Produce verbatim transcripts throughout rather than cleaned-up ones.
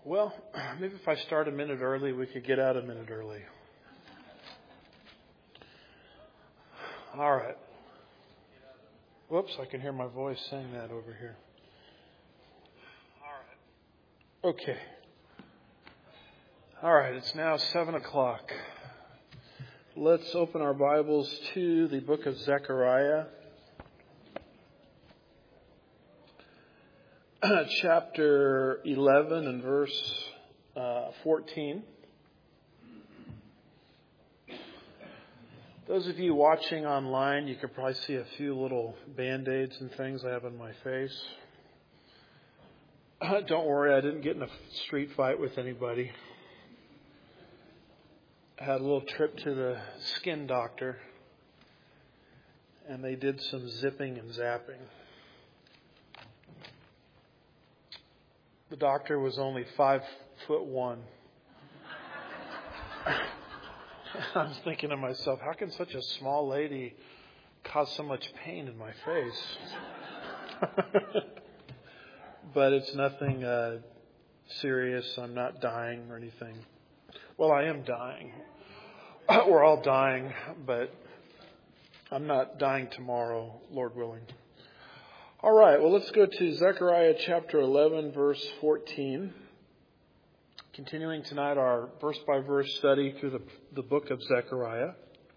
Well, maybe if I start a minute early, we could get out a minute early. All right. Whoops, I can hear my voice saying that over here. All right. Okay. All right, it's now seven o'clock. Let's open our Bibles to the book of Zechariah, chapter eleven and verse uh, fourteen. Those of you watching online, you could probably see a few little Band-Aids and things I have on my face. Don't worry, I didn't get in a street fight with anybody. I had a little trip to the skin doctor, and they did some zipping and zapping. The doctor was only five foot one. I was thinking to myself, how can such a small lady cause so much pain in my face? But it's nothing uh, serious. I'm not dying or anything. Well, I am dying. We're all dying, but I'm not dying tomorrow, Lord willing. All right, well, let's go to Zechariah chapter eleven, verse fourteen. Continuing tonight our verse-by-verse study through the, the book of Zechariah.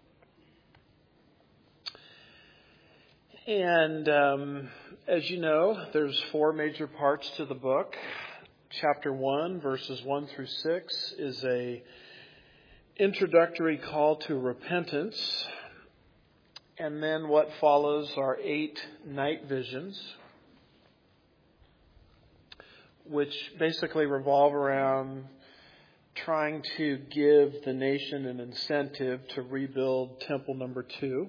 And um, as you know, there's four major parts to the book. Chapter one, verses one through six, is a introductory call to repentance. And then what follows are eight night visions, which basically revolve around trying to give the nation an incentive to rebuild temple number two.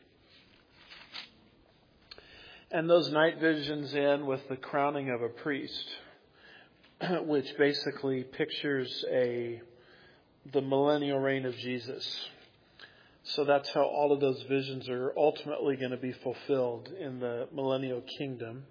And those night visions end with the crowning of a priest, which basically pictures a the millennial reign of Jesus. So that's how all of those visions are ultimately going to be fulfilled in the millennial kingdom.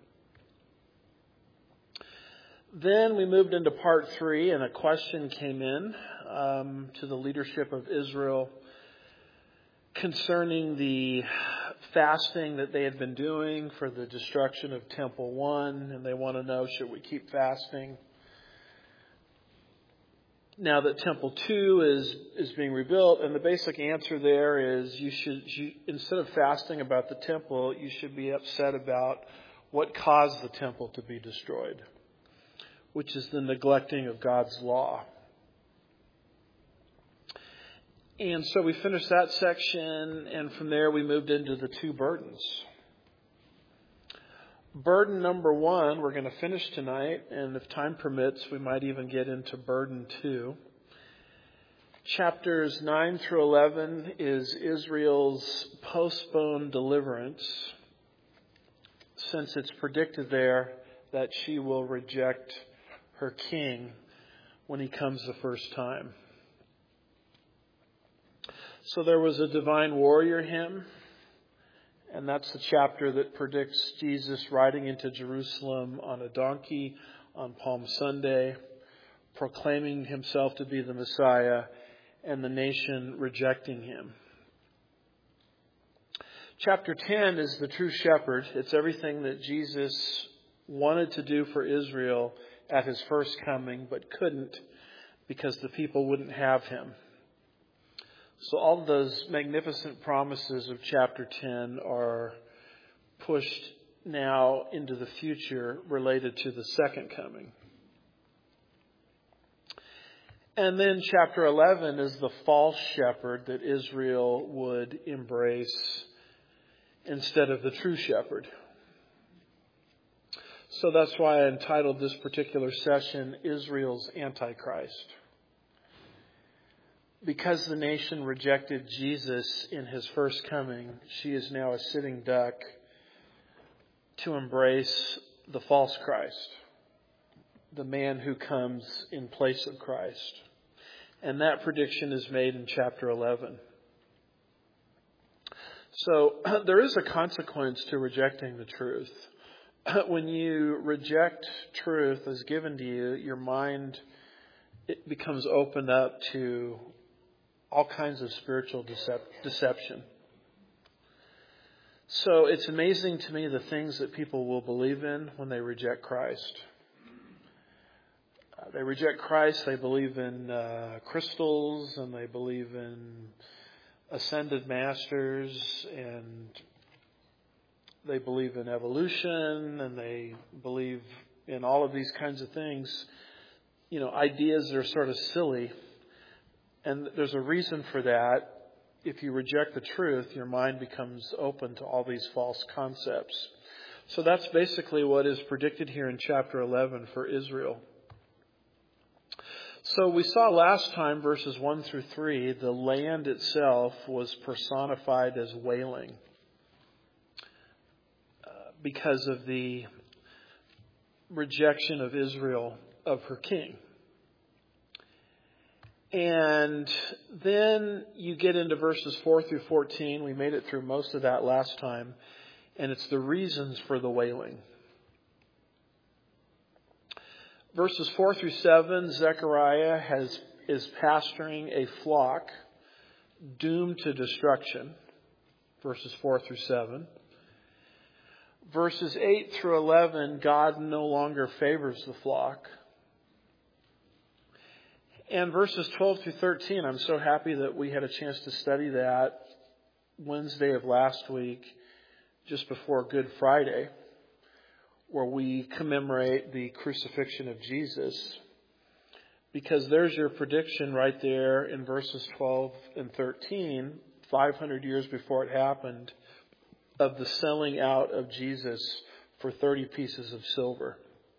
Then we moved into part three, and a question came in um, to the leadership of Israel concerning the fasting that they had been doing for the destruction of Temple One, and they want to know, should we keep fasting now that Temple Two is is being rebuilt? And the basic answer there is, you should, you, instead of fasting about the temple, you should be upset about what caused the temple to be destroyed, which is the neglecting of God's law. And so we finished that section, and from there we moved into the two burdens. Burden number one, we're going to finish tonight, and if time permits, we might even get into burden two. Chapters nine through eleven is Israel's postponed deliverance, since it's predicted there that she will reject her king when he comes the first time. So there was a divine warrior hymn, and that's the chapter that predicts Jesus riding into Jerusalem on a donkey on Palm Sunday, proclaiming himself to be the Messiah, and the nation rejecting him. Chapter ten is the true shepherd. It's everything that Jesus wanted to do for Israel at his first coming, but couldn't because the people wouldn't have him. So all of those magnificent promises of chapter ten are pushed now into the future related to the second coming. And then chapter eleven is the false shepherd that Israel would embrace instead of the true shepherd. So that's why I entitled this particular session, Israel's Antichrist. Because the nation rejected Jesus in his first coming, she is now a sitting duck to embrace the false Christ, the man who comes in place of Christ. And that prediction is made in chapter eleven. So there is a consequence to rejecting the truth. when you reject truth as given to you, your mind it becomes opened up to all kinds of spiritual decep- deception. So it's amazing to me the things that people will believe in when they reject Christ. Uh, they reject Christ, they believe in uh, crystals, and they believe in ascended masters, and they believe in evolution, and they believe in all of these kinds of things. You know, ideas that are sort of silly. And there's a reason for that. If you reject the truth, your mind becomes open to all these false concepts. So that's basically what is predicted here in chapter eleven for Israel. So we saw last time, verses one through three, the land itself was personified as wailing uh, because of the rejection of Israel of her king. And then you get into verses four through fourteen. We made it through most of that last time. And it's the reasons for the wailing. Verses four through seven, Zechariah has, is pastoring a flock doomed to destruction. Verses four through seven. Verses eight through eleven, God no longer favors the flock. And verses twelve through thirteen, I'm so happy that we had a chance to study that Wednesday of last week, just before Good Friday, where we commemorate the crucifixion of Jesus. Because there's your prediction right there in verses twelve and thirteen, five hundred years before it happened, of the selling out of Jesus for thirty pieces of silver.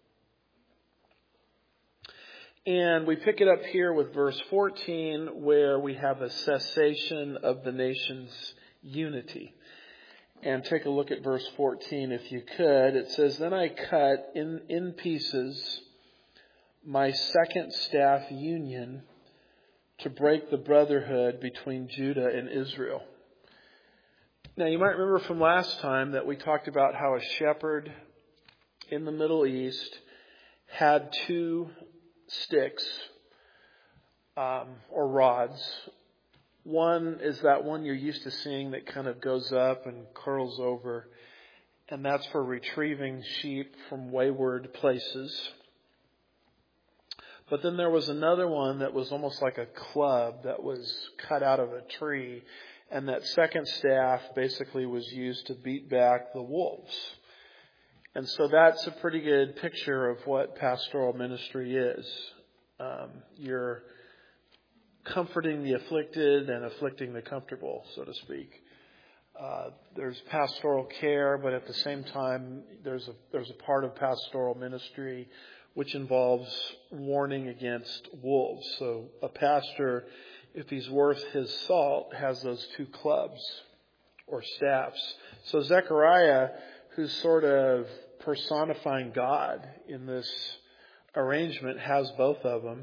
And we pick it up here with verse fourteen, where we have a cessation of the nation's unity. And take a look at verse fourteen if you could. It says, "Then I cut in, in pieces my second staff union to break the brotherhood between Judah and Israel." Now you might remember from last time that we talked about how a shepherd in the Middle East had two sticks um, or rods. One is that one you're used to seeing that kind of goes up and curls over, and that's for retrieving sheep from wayward places. But then there was another one that was almost like a club that was cut out of a tree, and that second staff basically was used to beat back the wolves. And so that's a pretty good picture of what pastoral ministry is. Um, you're comforting the afflicted and afflicting the comfortable, so to speak. Uh, there's pastoral care, but at the same time, there's a there's a part of pastoral ministry which involves warning against wolves. So a pastor, if he's worth his salt, has those two clubs or staffs. So Zechariah, who's sort of personifying God in this arrangement, has both of them.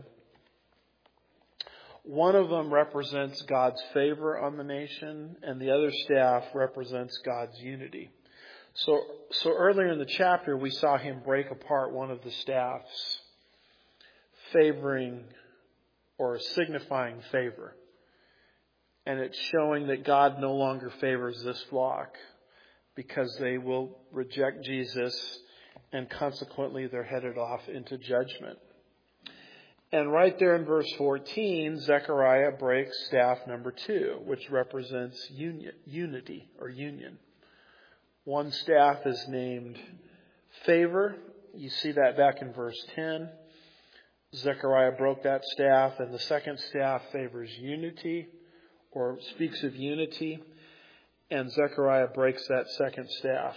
One of them represents God's favor on the nation, and the other staff represents God's unity. So, so earlier in the chapter, we saw him break apart one of the staffs, favoring or signifying favor. And it's showing that God no longer favors this flock because they will reject Jesus, and consequently they're headed off into judgment. And right there in verse fourteen, Zechariah breaks staff number two, which represents union, unity or union. One staff is named favor. You see that back in verse ten. Zechariah broke that staff, and the second staff favors unity or speaks of unity, and Zechariah breaks that second staff.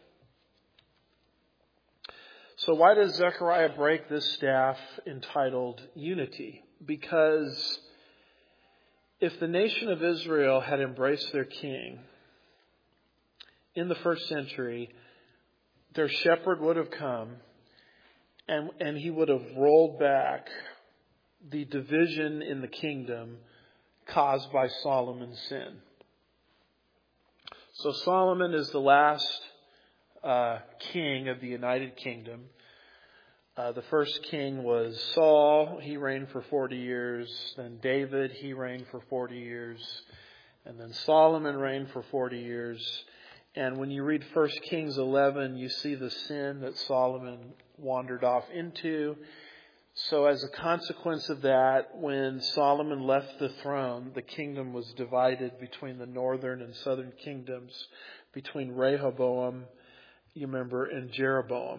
So why does Zechariah break this staff entitled unity? Because if the nation of Israel had embraced their king in the first century, their shepherd would have come and, and he would have rolled back the division in the kingdom caused by Solomon's sin. So Solomon is the last uh, king of the United Kingdom. Uh, the first king was Saul. He reigned for forty years. Then David, he reigned for forty years. And then Solomon reigned for forty years. And when you read First Kings eleven, you see the sin that Solomon wandered off into. So as a consequence of that, when Solomon left the throne, the kingdom was divided between the northern and southern kingdoms, between Rehoboam, you remember, and Jeroboam.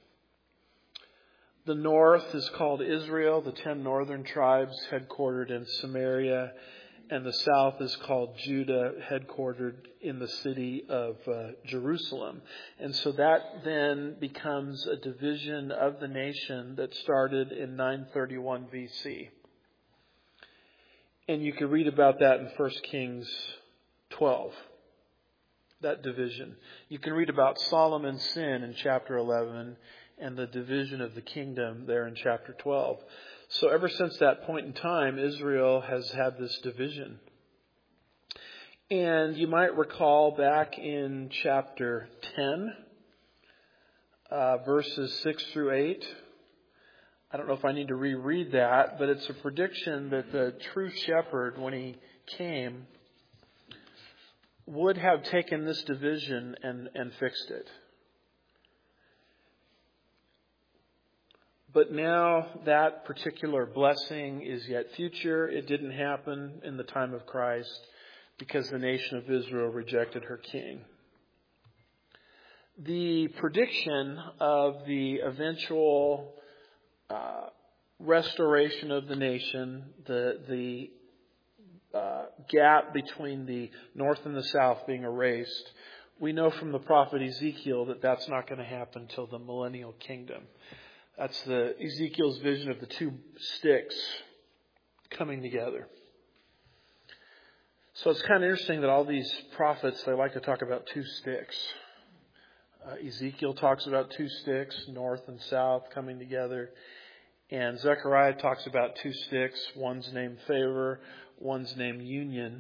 The north is called Israel, the ten northern tribes headquartered in Samaria, and the south is called Judah, headquartered in the city of uh, Jerusalem. And so that then becomes a division of the nation that started in nine thirty-one B C. And you can read about that in First Kings twelve, that division. You can read about Solomon's sin in chapter eleven and the division of the kingdom there in chapter twelve. So ever since that point in time, Israel has had this division. And you might recall back in chapter ten, uh, verses six through eight. I don't know if I need to reread that, but it's a prediction that the true shepherd, when he came, would have taken this division and, and fixed it. But now that particular blessing is yet future. It didn't happen in the time of Christ because the nation of Israel rejected her king. The prediction of the eventual uh, restoration of the nation, the the uh, gap between the north and the south being erased, we know from the prophet Ezekiel that that's not going to happen until the millennial kingdom. That's the Ezekiel's vision of the two sticks coming together. So it's kind of interesting that all these prophets, they like to talk about two sticks. Uh, Ezekiel talks about two sticks, north and south, coming together. And Zechariah talks about two sticks. One's named favor, one's named union.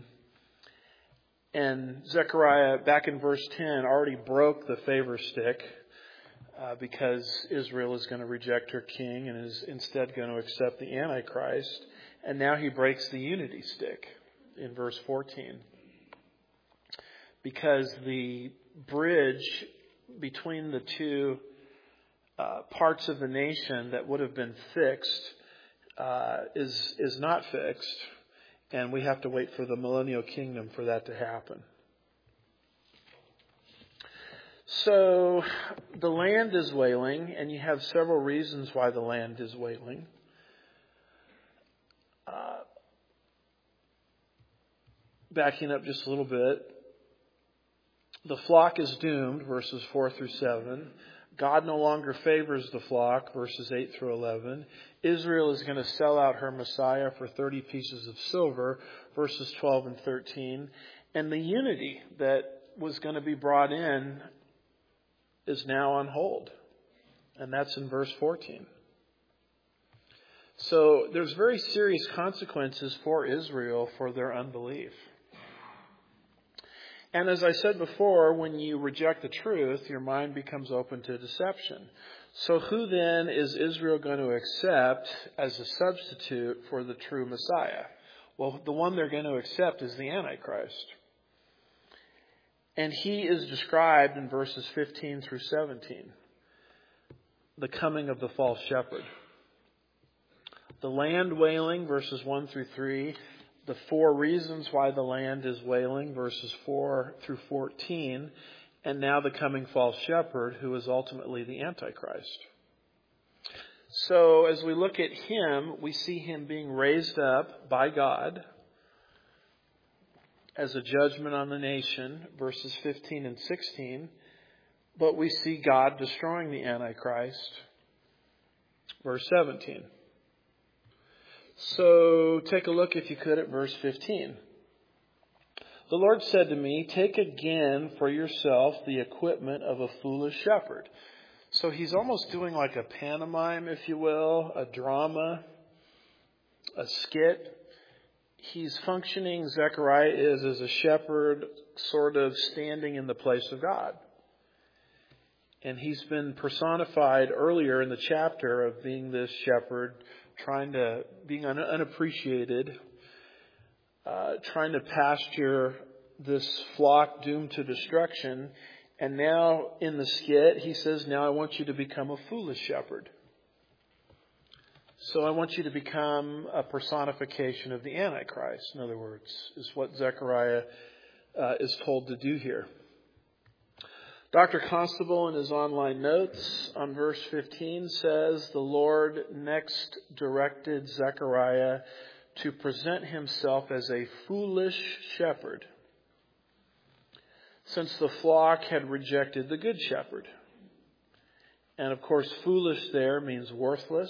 And Zechariah, back in verse ten, already broke the favor stick. Uh, because Israel is going to reject her king and is instead going to accept the Antichrist. And now he breaks the unity stick in verse fourteen. Because the bridge between the two uh, parts of the nation that would have been fixed uh, is, is not fixed. And we have to wait for the millennial kingdom for that to happen. So the land is wailing, and you have several reasons why the land is wailing. Uh, backing up just a little bit, the flock is doomed, verses four through seven. God no longer favors the flock, verses eight through eleven. Israel is going to sell out her Messiah for thirty pieces of silver, verses twelve and thirteen. And the unity that was going to be brought in is now on hold. And that's in verse fourteen. So there's very serious consequences for Israel for their unbelief. And as I said before, when you reject the truth, your mind becomes open to deception. So who then is Israel going to accept as a substitute for the true Messiah? Well, the one they're going to accept is the Antichrist. And he is described in verses fifteen through seventeen. The coming of the false shepherd. The land wailing, verses one through three. The four reasons why the land is wailing, verses four through fourteen. And now the coming false shepherd, who is ultimately the Antichrist. So as we look at him, we see him being raised up by God as a judgment on the nation, verses fifteen and sixteen. But we see God destroying the Antichrist, verse seventeen. So take a look, if you could, at verse fifteen. The Lord said to me, take again for yourself the equipment of a foolish shepherd. So he's almost doing like a pantomime, if you will, a drama, a skit. He's functioning, Zechariah is, as a shepherd, sort of standing in the place of God. And he's been personified earlier in the chapter of being this shepherd, trying to, being un, unappreciated, uh, trying to pasture this flock doomed to destruction. And now in the skit, he says, now I want you to become a foolish shepherd. So I want you to become a personification of the Antichrist, in other words, is what Zechariah uh, is told to do here. Doctor Constable, in his online notes on verse fifteen, says, the Lord next directed Zechariah to present himself as a foolish shepherd, since the flock had rejected the good shepherd. And of course, foolish there means worthless,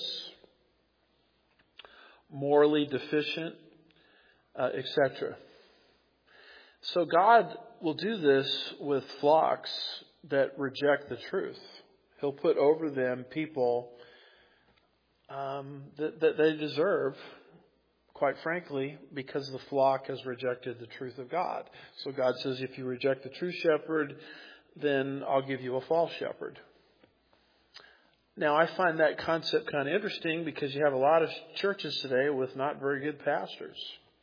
morally deficient, uh, et cetera. So God will do this with flocks that reject the truth. He'll put over them people um, that, that they deserve, quite frankly, because the flock has rejected the truth of God. So God says, if you reject the true shepherd, then I'll give you a false shepherd. Now, I find that concept kind of interesting because you have a lot of churches today with not very good pastors.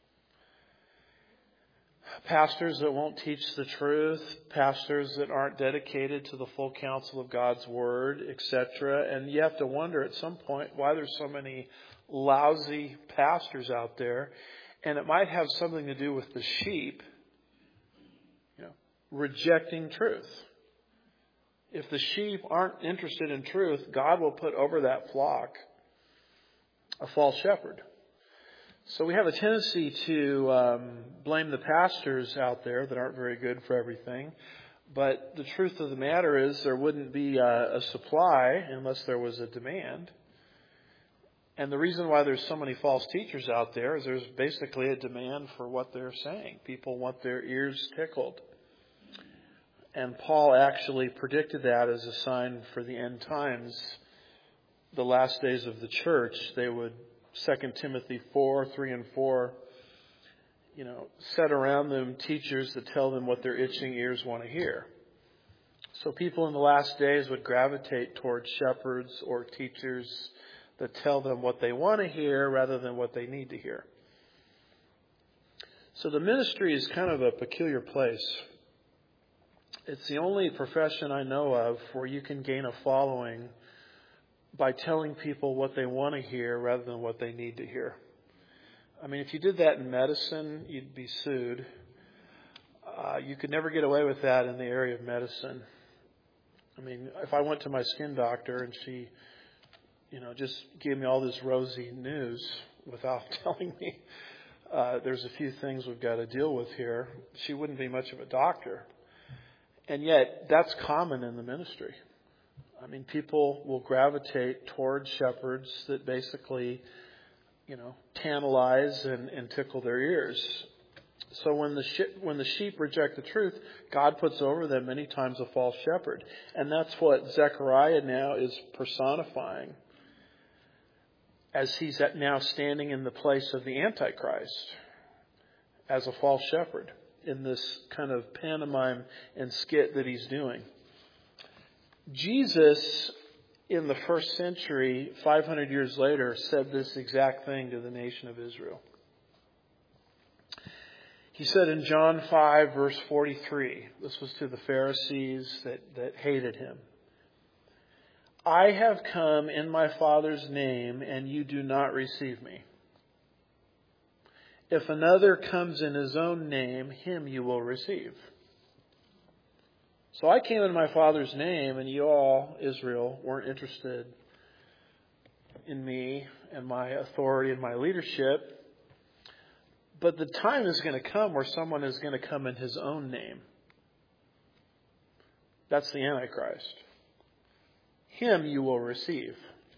Pastors that won't teach the truth, pastors that aren't dedicated to the full counsel of God's Word, et cetera. And you have to wonder at some point why there's so many lousy pastors out there. And it might have something to do with the sheep, you know, rejecting truth. If the sheep aren't interested in truth, God will put over that flock a false shepherd. So we have a tendency to um, blame the pastors out there that aren't very good for everything. But the truth of the matter is there wouldn't be a, a supply unless there was a demand. And the reason why there's so many false teachers out there is there's basically a demand for what they're saying. People want their ears tickled. And Paul actually predicted that as a sign for the end times, the last days of the church. They would, Second Timothy four, three and four, you know, set around them teachers that tell them what their itching ears want to hear. So people in the last days would gravitate towards shepherds or teachers that tell them what they want to hear rather than what they need to hear. So the ministry is kind of a peculiar place. It's the only profession I know of where you can gain a following by telling people what they want to hear rather than what they need to hear. I mean, if you did that in medicine, you'd be sued. Uh, you could never get away with that in the area of medicine. I mean, if I went to my skin doctor and she, you know, just gave me all this rosy news without telling me uh, there's a few things we've got to deal with here, she wouldn't be much of a doctor. And yet, that's common in the ministry. I mean, people will gravitate towards shepherds that basically, you know, tantalize and, and tickle their ears. So when the she- when the sheep reject the truth, God puts over them many times a false shepherd. And that's what Zechariah now is personifying, as he's at now standing in the place of the Antichrist as a false shepherd in this kind of pantomime and skit that he's doing. Jesus, in the first century, five hundred years later, said this exact thing to the nation of Israel. He said in John five, verse forty-three, this was to the Pharisees that, that hated him, I have come in my Father's name, and you do not receive me. If another comes in his own name, him you will receive. So I came in my Father's name, and you all, Israel, weren't interested in me and my authority and my leadership. But the time is going to come where someone is going to come in his own name. That's the Antichrist. Him you will receive.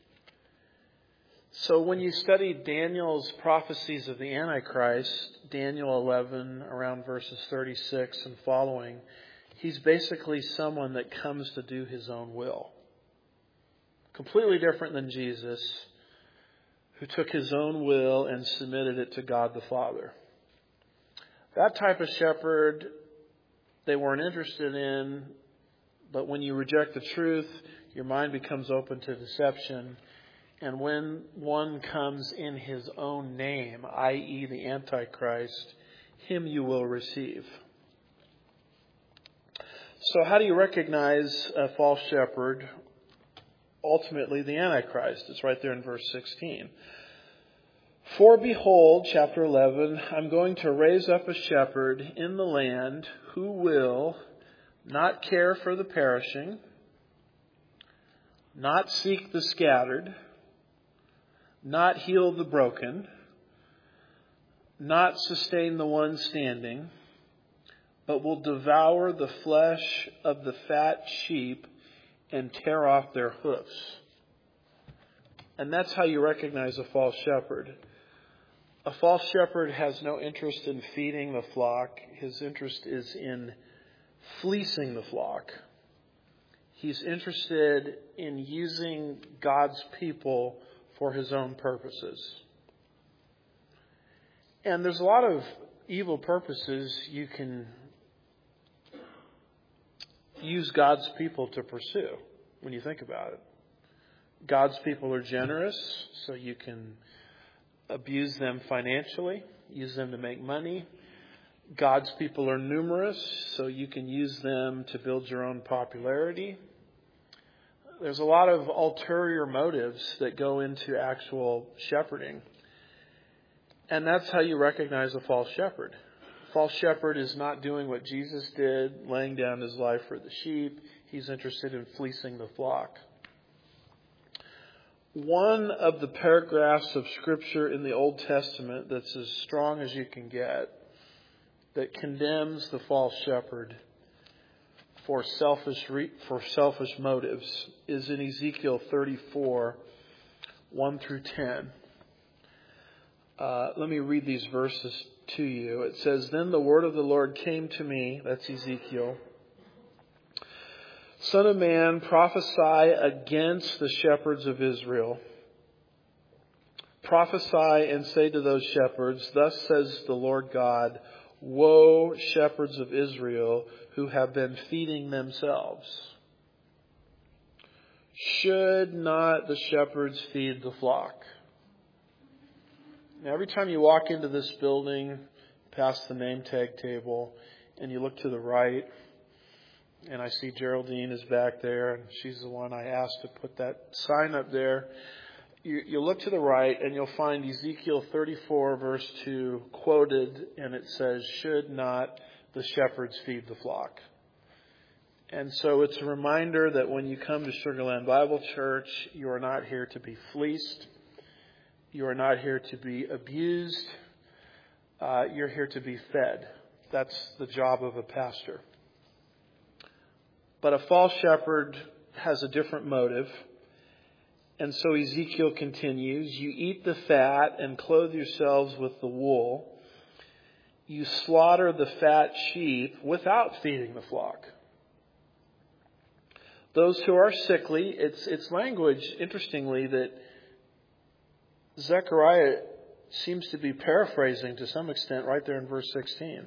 So when you study Daniel's prophecies of the Antichrist, Daniel eleven, around verses thirty-six and following, he's basically someone that comes to do his own will. Completely different than Jesus, who took his own will and submitted it to God the Father. That type of shepherd they weren't interested in But when you reject the truth, your mind becomes open to deception. And when one comes in his own name, that is the Antichrist, him you will receive. So how do you recognize a false shepherd? Ultimately, the Antichrist. It's right there in verse sixteen. For behold, chapter eleven, I'm going to raise up a shepherd in the land who will not care for the perishing, not seek the scattered, not heal the broken, not sustain the one standing, but will devour the flesh of the fat sheep and tear off their hoofs. And that's how you recognize a false shepherd. A false shepherd has no interest in feeding the flock. His interest is in fleecing the flock. He's interested in using God's people for his own purposes. And there's a lot of evil purposes you can use God's people to pursue when you think about it. God's people are generous, so you can abuse them financially, use them to make money. God's people are numerous, so you can use them to build your own popularity. There's a lot of ulterior motives that go into actual shepherding. And that's how you recognize a false shepherd. A false shepherd is not doing what Jesus did, laying down his life for the sheep. He's interested in fleecing the flock. One of the paragraphs of Scripture in the Old Testament that's as strong as you can get, that condemns the false shepherd for selfish for selfish motives, is in Ezekiel thirty-four, one through ten. Uh, let me read these verses to you. It says, Then the word of the Lord came to me, that's Ezekiel. Son of man, prophesy against the shepherds of Israel. Prophesy and say to those shepherds, Thus says the Lord God, Woe, shepherds of Israel, who have been feeding themselves. Should not the shepherds feed the flock? Now, every time you walk into this building, past the name tag table, and you look to the right, and I see Geraldine is back there, and she's the one I asked to put that sign up there. You, you look to the right, and you'll find Ezekiel thirty-four, verse two, quoted, and it says, Should not the shepherds feed the flock? And so it's a reminder that when you come to Sugarland Bible Church, you are not here to be fleeced. You are not here to be abused. Uh, you're here to be fed. That's the job of a pastor. But a false shepherd has a different motive. And so Ezekiel continues, You eat the fat and clothe yourselves with the wool. You slaughter the fat sheep without feeding the flock. Those who are sickly, it's, it's language, interestingly, that Zechariah seems to be paraphrasing to some extent right there in verse sixteen.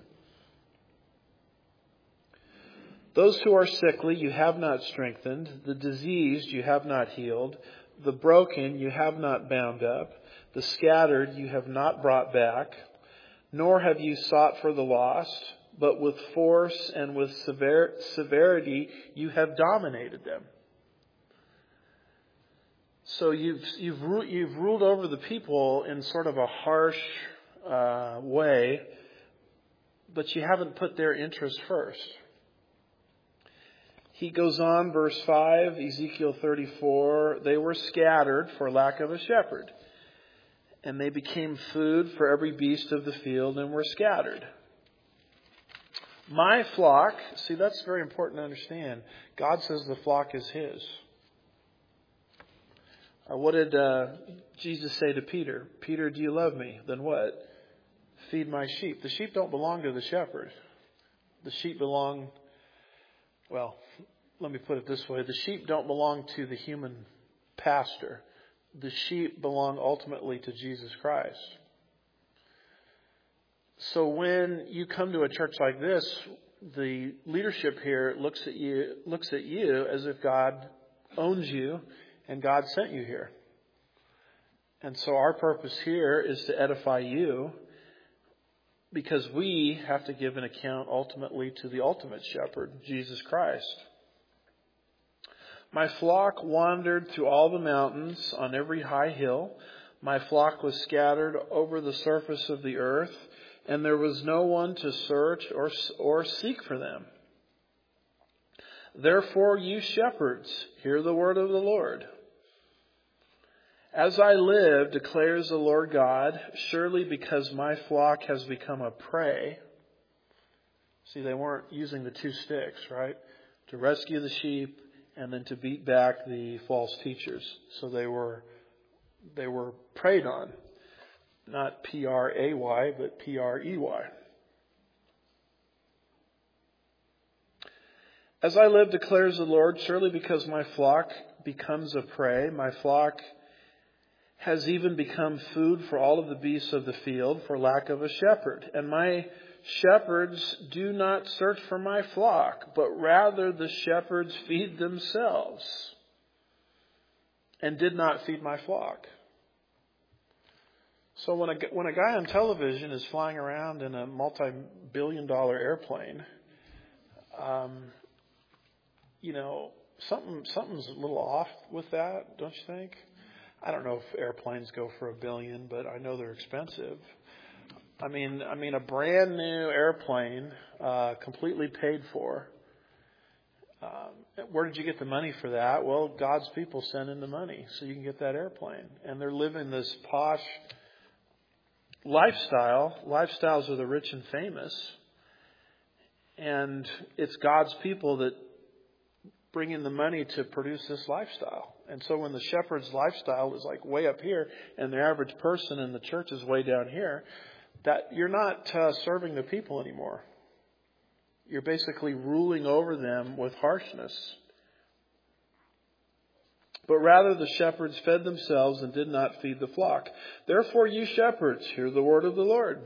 Those who are sickly you have not strengthened, the diseased you have not healed, the broken you have not bound up, the scattered you have not brought back, nor have you sought for the lost, but with force and with sever- severity you have dominated them. So you've you've you've ruled over the people in sort of a harsh uh, way, but you haven't put their interests first. He goes on, verse five, Ezekiel thirty-four, They were scattered for lack of a shepherd, and they became food for every beast of the field and were scattered. My flock, see, that's very important to understand. God says the flock is His. Uh, what did uh, Jesus say to Peter? Peter, do you love me? Then what? Feed my sheep. The sheep don't belong to the shepherd. The sheep belong, well, let me put it this way. The sheep don't belong to the human pastor. The sheep belong ultimately to Jesus Christ. So when you come to a church like this, the leadership here looks at you looks at you as if God owns you and God sent you here. And so our purpose here is to edify you, because we have to give an account ultimately to the ultimate shepherd, Jesus Christ. My flock wandered through all the mountains on every high hill. My flock was scattered over the surface of the earth, and there was no one to search or, or seek for them. Therefore, you shepherds, hear the word of the Lord. As I live, declares the Lord God, surely because my flock has become a prey. See, they weren't using the two sticks, right? To rescue the sheep and then to beat back the false teachers. So they were they were preyed on. Not P R A Y, but P R E Y. As I live, declares the Lord, surely because my flock becomes a prey, my flock has even become food for all of the beasts of the field for lack of a shepherd. And my shepherds do not search for my flock, but rather the shepherds feed themselves and did not feed my flock. So when a, when a guy on television is flying around in a multi-billion dollar airplane, um, you know, something something's a little off with that, don't you think? I don't know if airplanes go for a billion, but I know they're expensive. I mean, I mean, a brand new airplane, uh, completely paid for. Um, where did you get the money for that? Well, God's people sent in the money so you can get that airplane. And they're living this posh lifestyle. Lifestyles are the rich and famous. And it's God's people that bring in the money to produce this lifestyle. And so when the shepherd's lifestyle is like way up here and the average person in the church is way down here, that you're not uh, serving the people anymore. You're basically ruling over them with harshness. But rather the shepherds fed themselves and did not feed the flock. Therefore you shepherds, hear the word of the Lord.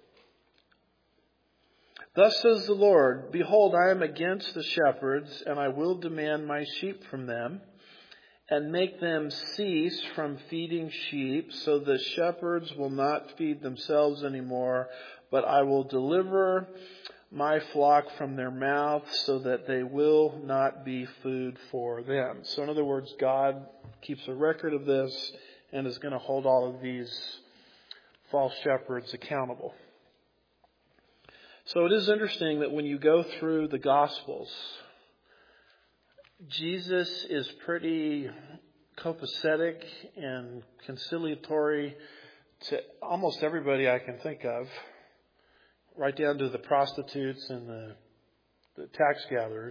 Thus says the Lord, behold, I am against the shepherds, and I will demand my sheep from them, and make them cease from feeding sheep, so the shepherds will not feed themselves anymore, but I will deliver my flock from their mouth, so that they will not be food for them. So in other words, God keeps a record of this and is going to hold all of these false shepherds accountable. So it is interesting that when you go through the Gospels, Jesus is pretty copacetic and conciliatory to almost everybody I can think of, right down to the prostitutes and the, the tax gatherers.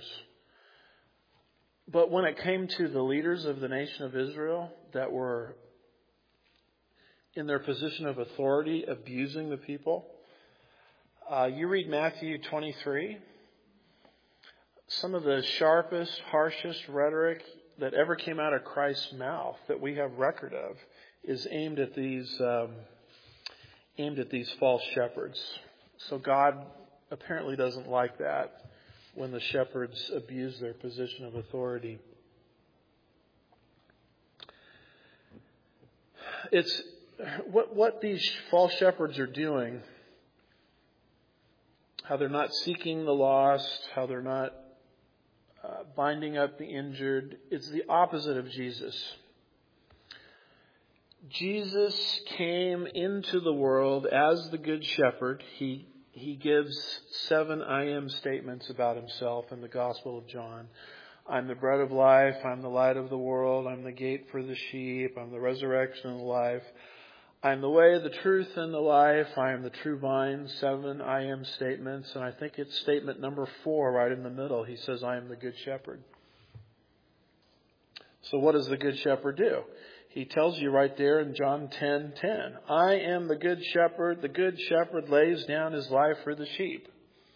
But when it came to the leaders of the nation of Israel that were in their position of authority abusing the people, Uh, you read Matthew twenty-three, some of the sharpest, harshest rhetoric that ever came out of Christ's mouth that we have record of is aimed at these um, aimed at these false shepherds. So God apparently doesn't like that when the shepherds abuse their position of authority. It's what what these false shepherds are doing. How they're not seeking the lost, how they're not uh, binding up the injured. It's the opposite of Jesus. Jesus came into the world as the Good Shepherd. He he gives seven I am statements about himself in the Gospel of John. I'm the bread of life. I'm the light of the world. I'm the gate for the sheep. I'm the resurrection and the life. I am the way, the truth, and the life. I am the true vine. Seven I am statements. And I think it's statement number four right in the middle. He says, I am the good shepherd. So what does the good shepherd do? He tells you right there in John ten ten. I am the good shepherd. The good shepherd lays down his life for the sheep.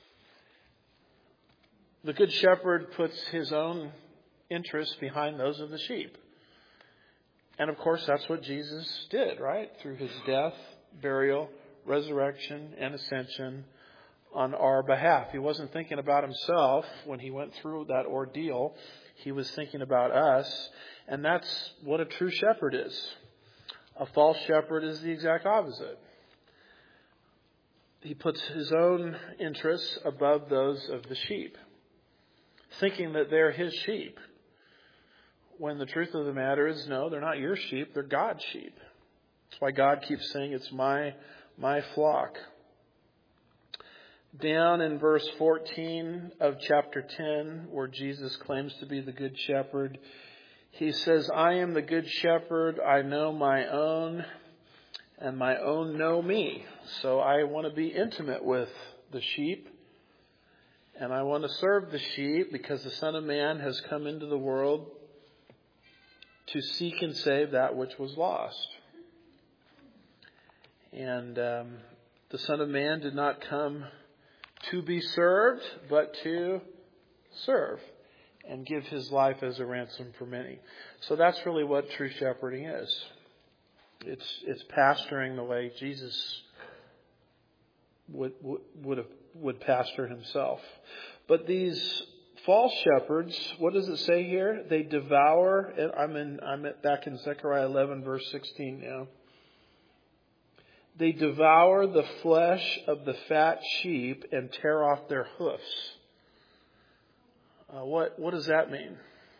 The good shepherd puts his own interests behind those of the sheep. And of course, that's what Jesus did, right? Through his death, burial, resurrection, and ascension. on our behalf. He wasn't thinking about himself when he went through that ordeal. He was thinking about us. And that's what a true shepherd is. A false shepherd is the exact opposite. He puts his own interests above those of the sheep, thinking that they're his sheep. When the truth of the matter is, no, they're not your sheep, they're God's sheep. That's why God keeps saying it's my, my flock. Down in verse fourteen of chapter ten, where Jesus claims to be the good shepherd, he says, I am the good shepherd, I know my own, and my own know me. So I want to be intimate with the sheep, and I want to serve the sheep, because the Son of Man has come into the world to seek and save that which was lost. And um, the Son of Man did not come to be served, but to serve and give his life as a ransom for many. So that's really what true shepherding is. It's it's pastoring the way Jesus would would would, have, would pastor himself. But these false shepherds, what does it say here? They devour. I'm in. I'm at, back in Zechariah eleven, verse sixteen now. They devour the flesh of the fat sheep and tear off their hoofs. Uh, what what does that mean?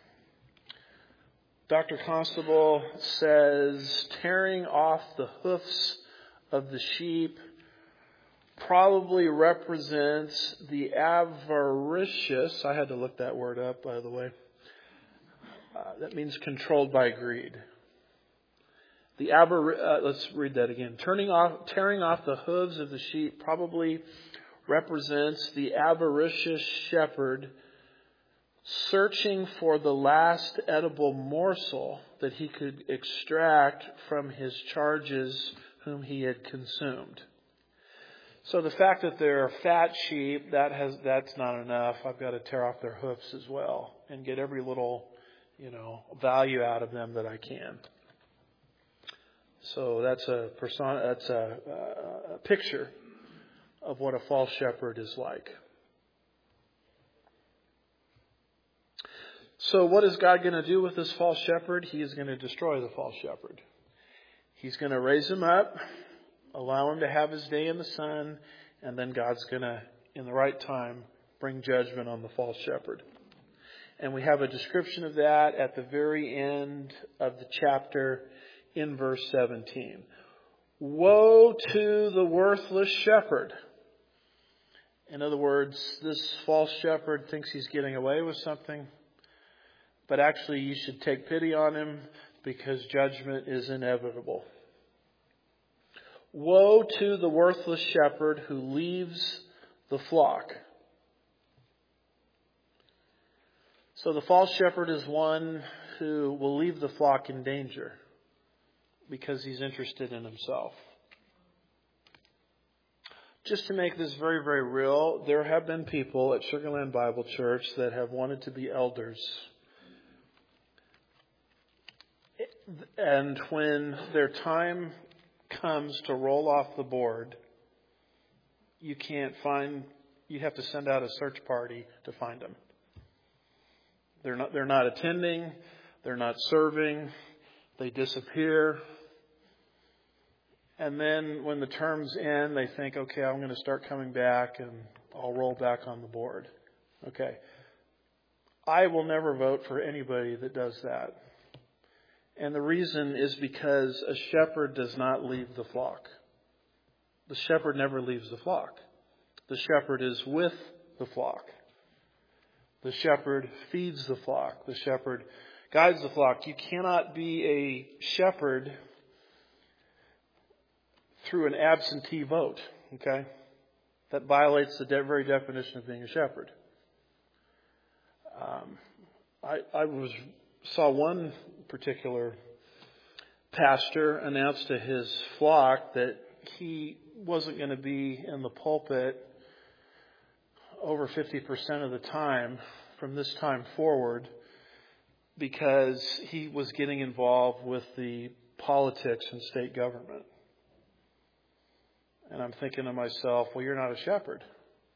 Doctor Constable says tearing off the hoofs of the sheep probably represents the avaricious. I had to look that word up, by the way. Uh, that means controlled by greed. The avar- uh, let's read that again. Turning off, tearing off the hooves of the sheep probably represents the avaricious shepherd searching for the last edible morsel that he could extract from his charges whom he had consumed. So the fact that they're fat sheep, that has that's not enough. I've got to tear off their hoofs as well and get every little, you know, value out of them that I can. So that's a persona, that's a, a picture of what a false shepherd is like. So what is God going to do with this false shepherd? He is going to destroy the false shepherd. He's going to raise him up, allow him to have his day in the sun, and then God's going to, in the right time, bring judgment on the false shepherd. And we have a description of that at the very end of the chapter in verse seventeen. Woe to the worthless shepherd. In other words, this false shepherd thinks he's getting away with something. But actually, you should take pity on him because judgment is inevitable. Woe to the worthless shepherd who leaves the flock. So the false shepherd is one who will leave the flock in danger because he's interested in himself. Just to make this very, very real, there have been people at Sugar Land Bible Church that have wanted to be elders. And when their time comes to roll off the board, you can't find, you have to send out a search party to find them. They're not, they're not attending, they're not serving, they disappear. And then when the terms end, they think, okay, I'm going to start coming back and I'll roll back on the board. Okay. I will never vote for anybody that does that. And the reason is because a shepherd does not leave the flock. The shepherd never leaves the flock. The shepherd is with the flock. The shepherd feeds the flock. The shepherd guides the flock. You cannot be a shepherd through an absentee vote. Okay? That violates the de- very definition of being a shepherd. Um, I, I was saw one particular pastor announce to his flock that he wasn't going to be in the pulpit over fifty percent of the time from this time forward because he was getting involved with the politics and state government. And I'm thinking to myself, well, you're not a shepherd.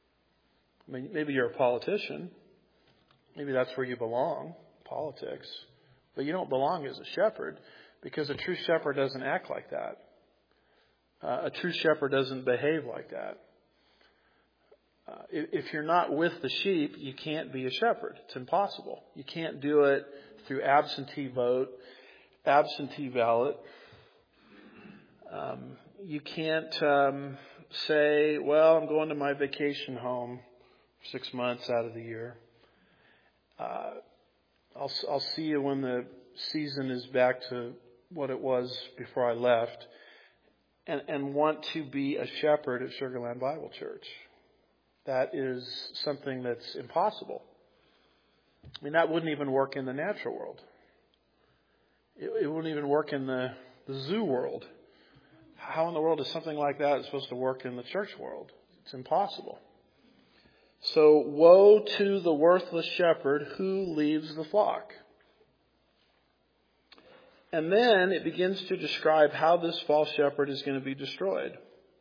I mean, maybe you're a politician. Maybe that's where you belong, politics. But you don't belong as a shepherd, because a true shepherd doesn't act like that. Uh, a true shepherd doesn't behave like that. Uh, if you're not with the sheep, you can't be a shepherd. It's impossible. You can't do it through absentee vote, absentee ballot. Um, you can't um, say, well, I'm going to my vacation home for six months out of the year. Uh, I'll, I'll see you when the season is back to what it was before I left, and, and want to be a shepherd at Sugar Land Bible Church. That is something that's impossible. I mean, that wouldn't even work in the natural world. It, it wouldn't even work in the, the zoo world. How in the world is something like that supposed to work in the church world? It's impossible. So, woe to the worthless shepherd who leaves the flock. And then it begins to describe how this false shepherd is going to be destroyed.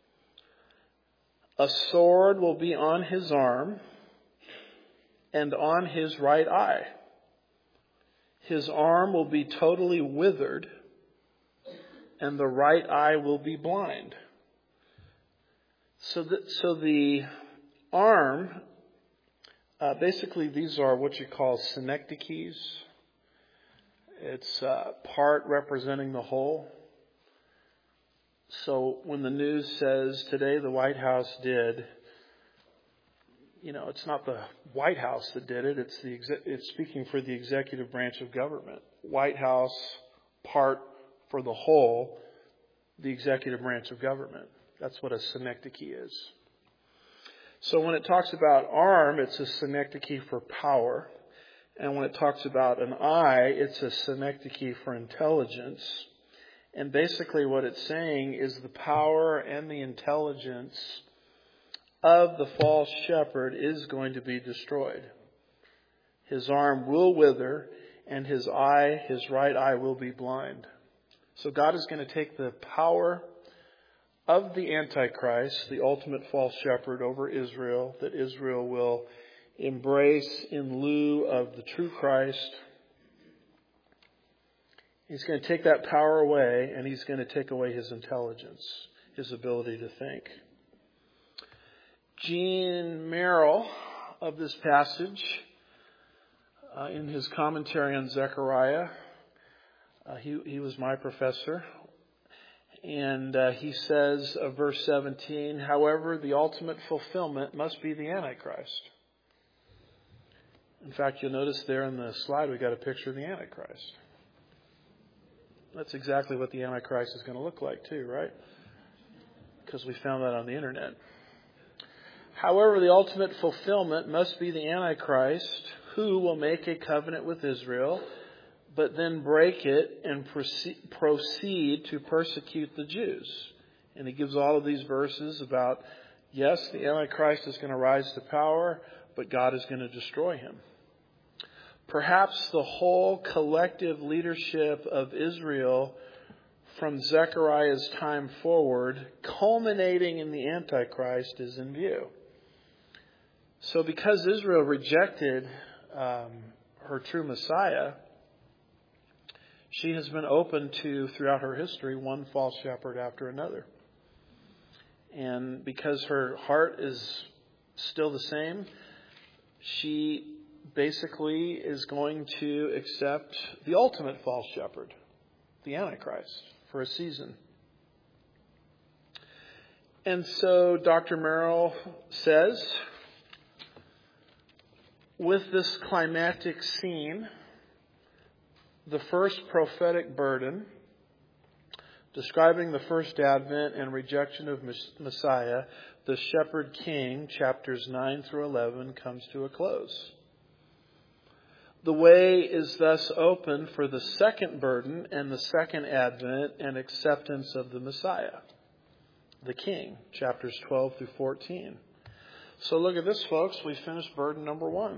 A sword will be on his arm and on his right eye. His arm will be totally withered, and the right eye will be blind. So, that, so the arm, uh, basically these are what you call synecdoches. It's uh, part representing the whole. So when the news says today the White House did, you know, it's not the White House that did it. It's the it's speaking for the executive branch of government. White House, part for the whole, the executive branch of government. That's what a synecdoche is. So when it talks about arm, it's a synecdoche for power. And when it talks about an eye, it's a synecdoche for intelligence. And basically what it's saying is the power and the intelligence of the false shepherd is going to be destroyed. His arm will wither, and his eye, his right eye, will be blind. So God is going to take the power of the Antichrist, the ultimate false shepherd, over Israel, that Israel will embrace in lieu of the true Christ. He's going to take that power away, and he's going to take away his intelligence, his ability to think. Gene Merrill of this passage, uh, in his commentary on Zechariah, uh, he, he was my professor, and uh, he says of verse seventeen, however, the ultimate fulfillment must be the Antichrist. In fact, you'll notice there in the slide we got a picture of the Antichrist. That's exactly what the Antichrist is going to look like too, right? Because we found that on the internet. However, the ultimate fulfillment must be the Antichrist, who will make a covenant with Israel, but then break it and proceed to persecute the Jews. And he gives all of these verses about, yes, the Antichrist is going to rise to power, but God is going to destroy him. Perhaps the whole collective leadership of Israel from Zechariah's time forward, culminating in the Antichrist, is in view. So because Israel rejected um, her true Messiah, she has been open to, throughout her history, one false shepherd after another. And because her heart is still the same, she basically is going to accept the ultimate false shepherd, the Antichrist, for a season. And so Doctor Merrill says, with this climactic scene, the first prophetic burden describing the first advent and rejection of Messiah, the Shepherd King, chapters nine through eleven, comes to a close. The way is thus open for the second burden and the second advent and acceptance of the Messiah, the King, chapters twelve through fourteen. So look at this, folks. We finished burden number one.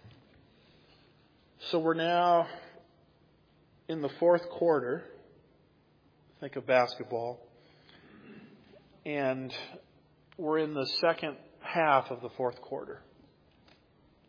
So we're now in the fourth quarter. Think of basketball. And we're in the second half of the fourth quarter.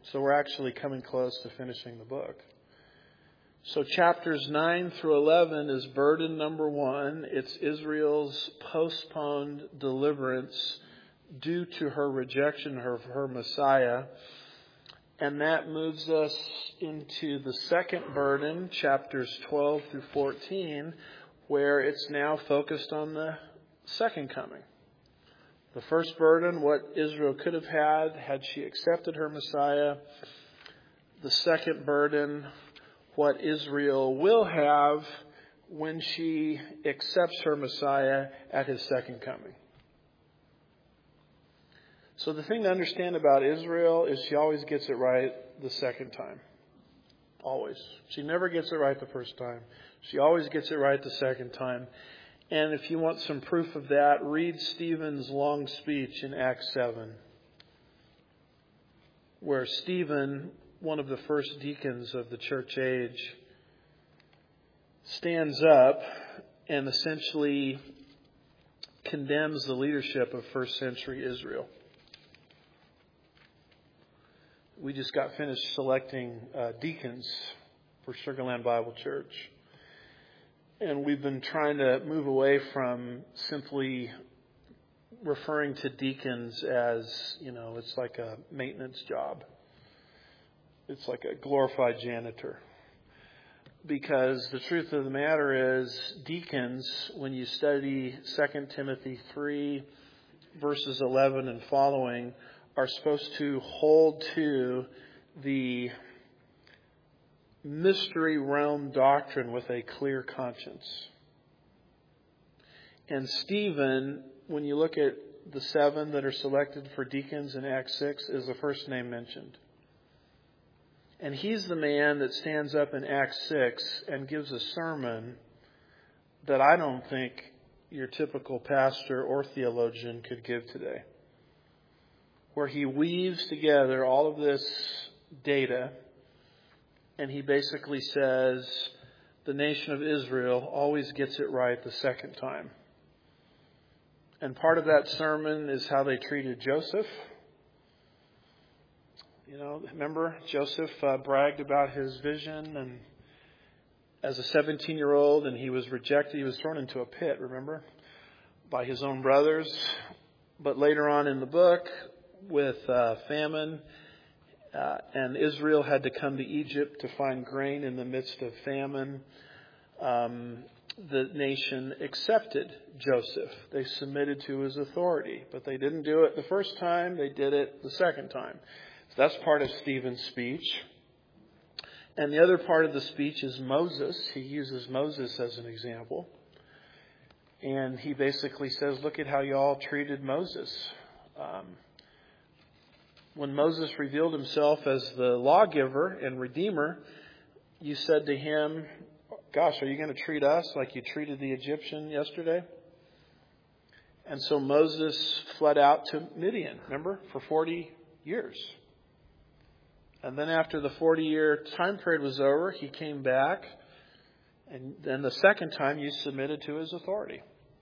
So we're actually coming close to finishing the book. So chapters nine through eleven is burden number one. It's Israel's postponed deliverance due to her rejection of her Messiah. And that moves us into the second burden, chapters twelve through fourteen, where it's now focused on the second coming. The first burden, what Israel could have had had she accepted her Messiah. The second burden, what Israel will have when she accepts her Messiah at his second coming. So the thing to understand about Israel is she always gets it right the second time. Always. She never gets it right the first time. She always gets it right the second time. And if you want some proof of that, read Stephen's long speech in Acts seven, where Stephen, one of the first deacons of the church age, stands up and essentially condemns the leadership of first century Israel. We just got finished selecting uh, deacons for Sugarland Bible Church. And we've been trying to move away from simply referring to deacons as, you know, it's like a maintenance job. It's like a glorified janitor. Because the truth of the matter is, deacons, when you study Second Timothy three, verses eleven and following, are supposed to hold to the mystery realm doctrine with a clear conscience. And Stephen, when you look at the seven that are selected for deacons in Acts six, is the first name mentioned. And he's the man that stands up in Acts six and gives a sermon that I don't think your typical pastor or theologian could give today, where he weaves together all of this data, and he basically says the nation of Israel always gets it right the second time. And part of that sermon is how they treated Joseph. You know, remember Joseph uh, bragged about his vision, and as a seventeen-year-old, and he was rejected. He was thrown into a pit, remember, by his own brothers. But later on in the book, with uh, famine, uh, and Israel had to come to Egypt to find grain in the midst of famine, um, the nation accepted Joseph. They submitted to his authority, but they didn't do it the first time. They did it the second time. So that's part of Stephen's speech. And the other part of the speech is Moses. He uses Moses as an example. And he basically says, look at how you all treated Moses. Um, when Moses revealed himself as the lawgiver and redeemer, you said to him, gosh, are you going to treat us like you treated the Egyptian yesterday? And so Moses fled out to Midian, remember, for forty years. And then after the forty-year time period was over, he came back. And then the second time, you submitted to his authority.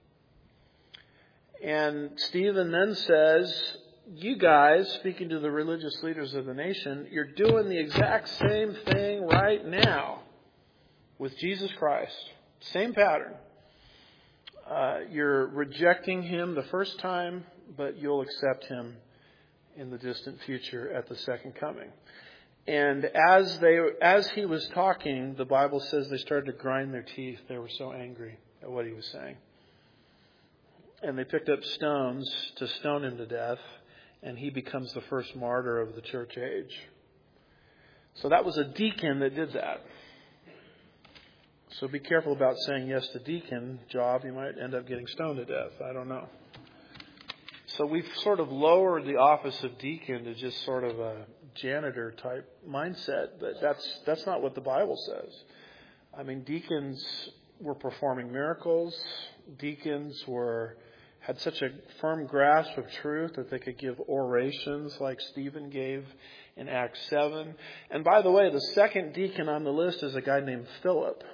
And Stephen then says, you guys, speaking to the religious leaders of the nation, you're doing the exact same thing right now with Jesus Christ. Same pattern. Uh, you're rejecting him the first time, but you'll accept him in the distant future at the second coming. And as they, as he was talking, the Bible says they started to grind their teeth. They were so angry at what he was saying. And they picked up stones to stone him to death. And he becomes the first martyr of the church age. So that was a deacon that did that. So be careful about saying yes to deacon job. You might end up getting stoned to death. I don't know. So we've sort of lowered the office of deacon to just sort of a janitor type mindset. But that's that's not what the Bible says. I mean, deacons were performing miracles. Deacons were had such a firm grasp of truth that they could give orations like Stephen gave in Acts seven. And by the way, the second deacon on the list is a guy named Philip.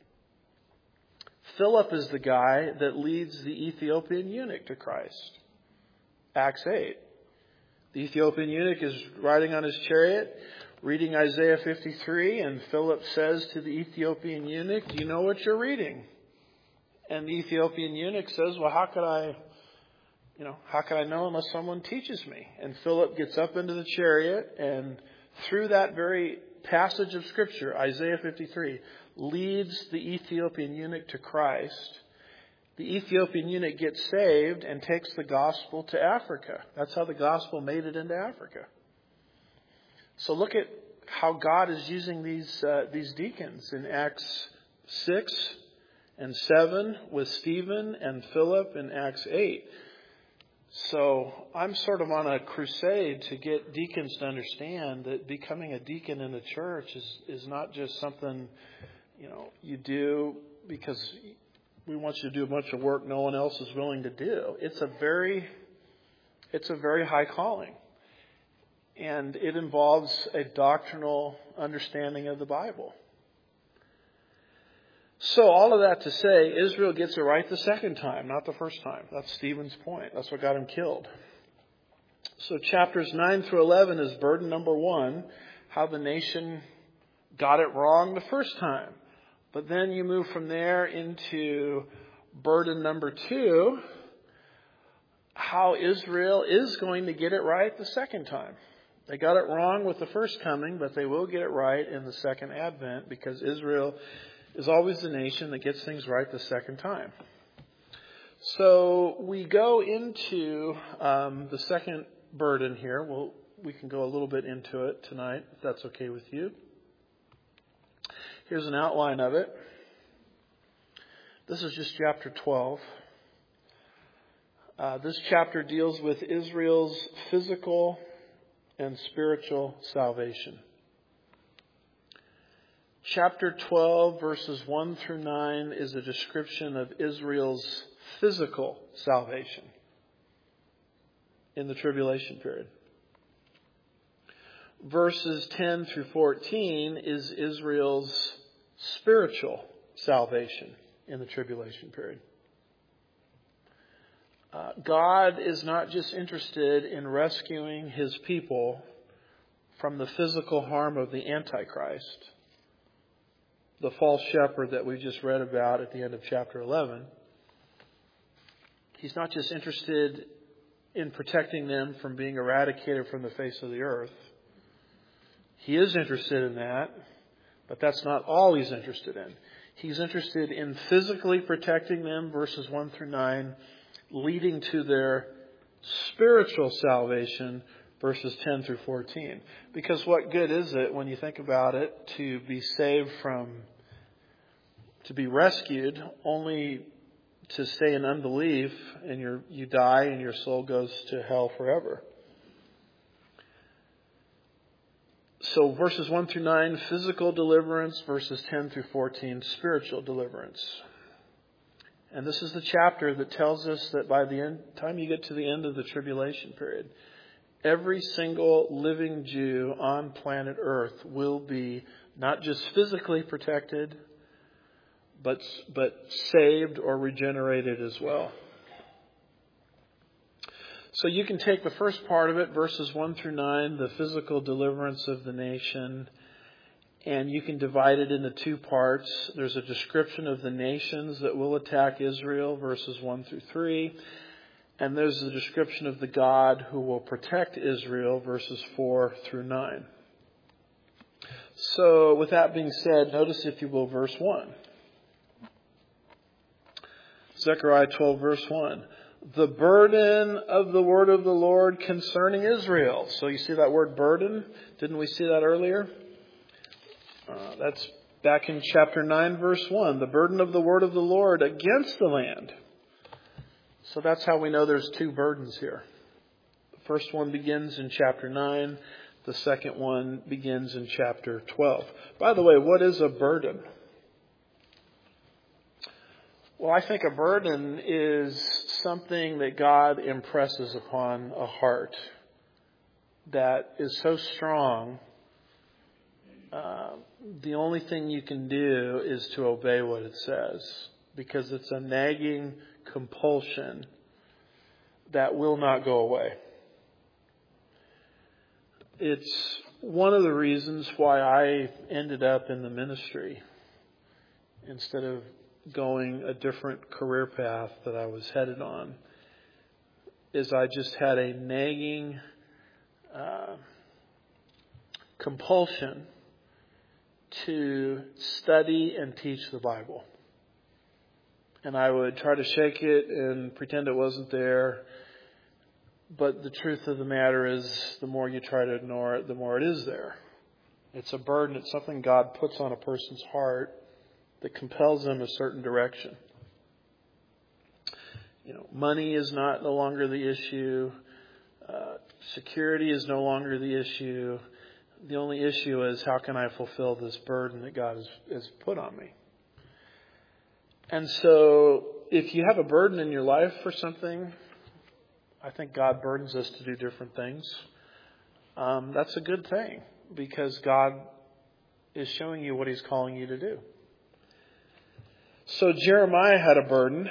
Philip is the guy that leads the Ethiopian eunuch to Christ. Acts eight. The Ethiopian eunuch is riding on his chariot, reading Isaiah fifty-three, and Philip says to the Ethiopian eunuch, "Do you know what you're reading?" And the Ethiopian eunuch says, "Well, how could I, you know, how could I know unless someone teaches me?" And Philip gets up into the chariot, and through that very passage of Scripture, Isaiah fifty-three, leads the Ethiopian eunuch to Christ. The Ethiopian eunuch gets saved and takes the gospel to Africa. That's how the gospel made it into Africa. So look at how God is using these uh, these deacons in Acts six and seven with Stephen and Philip in Acts eight. So I'm sort of on a crusade to get deacons to understand that becoming a deacon in a church is, is not just something, you know, you do because we want you to do a bunch of work no one else is willing to do. It's a very, it's a very high calling. And it involves a doctrinal understanding of the Bible. So all of that to say, Israel gets it right the second time, not the first time. That's Stephen's point. That's what got him killed. So chapters nine through eleven is burden number one, how the nation got it wrong the first time. But then you move from there into burden number two, how Israel is going to get it right the second time. They got it wrong with the first coming, but they will get it right in the second advent because Israel is always the nation that gets things right the second time. So we go into um, the second burden here. We'll, we can go a little bit into it tonight, if that's okay with you. Here's an outline of it. This is just chapter twelve. Uh, this chapter deals with Israel's physical and spiritual salvation. Chapter twelve, verses one through nine, is a description of Israel's physical salvation in the tribulation period. Verses ten through fourteen is Israel's spiritual salvation in the tribulation period. Uh, God is not just interested in rescuing His people from the physical harm of the Antichrist, the false shepherd that we just read about at the end of chapter eleven. He's not just interested in protecting them from being eradicated from the face of the earth. He is interested in that, but that's not all He's interested in. He's interested in physically protecting them, verses one through nine, leading to their spiritual salvation, verses ten through fourteen. Because what good is it, when you think about it, to be saved from, to be rescued, only to stay in unbelief and you're, you die and your soul goes to hell forever? So verses one through nine, physical deliverance. Verses ten through fourteen, spiritual deliverance. And this is the chapter that tells us that by the end, time you get to the end of the tribulation period, every single living Jew on planet Earth will be not just physically protected, but, but saved or regenerated as well. So you can take the first part of it, verses one through nine, the physical deliverance of the nation, and you can divide it into two parts. There's a description of the nations that will attack Israel, verses one through three. And there's a description of the God who will protect Israel, verses four through nine. So with that being said, notice, if you will, verse one. Zechariah twelve, verse one. The burden of the word of the Lord concerning Israel. So you see that word burden? Didn't we see that earlier? Uh, that's back in chapter nine, verse one. The burden of the word of the Lord against the land. So that's how we know there's two burdens here. The first one begins in chapter nine. The second one begins in chapter twelve. By the way, what is a burden? Well, I think a burden is something that God impresses upon a heart that is so strong, uh, the only thing you can do is to obey what it says, because it's a nagging compulsion that will not go away. It's one of the reasons why I ended up in the ministry instead of going a different career path that I was headed on. Is I just had a nagging uh, compulsion to study and teach the Bible. And I would try to shake it and pretend it wasn't there. But the truth of the matter is, the more you try to ignore it, the more it is there. It's a burden. It's something God puts on a person's heart that compels them a certain direction. You know, money is not no longer the issue. Uh, security is no longer the issue. The only issue is, how can I fulfill this burden that God has, has put on me? And so, if you have a burden in your life for something, I think God burdens us to do different things. Um, that's a good thing, because God is showing you what He's calling you to do. So Jeremiah had a burden.